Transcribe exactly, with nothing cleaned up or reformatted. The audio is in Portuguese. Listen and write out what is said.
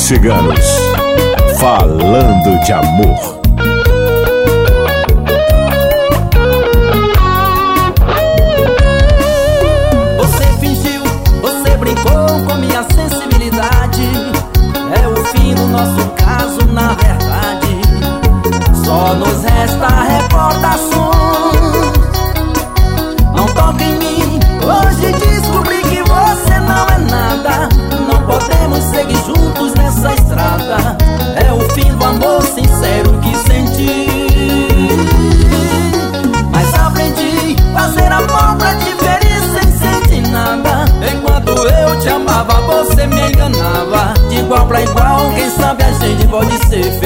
Ciganos, falando de amor. Você fingiu, você brincou com minha sensibilidade. É o fim do nosso caso, na verdade. Só nos resta recordações. Não toque em mim, hoje descobri que você não é nada. Não podemos seguir juntos nessa estrada. É o fim do amor sincero que senti. Mas aprendi a fazer amor pra te ferir sem sentir nada. Enquanto eu te amava, você me enganava. De igual pra igual, quem sabe a gente pode ser feliz.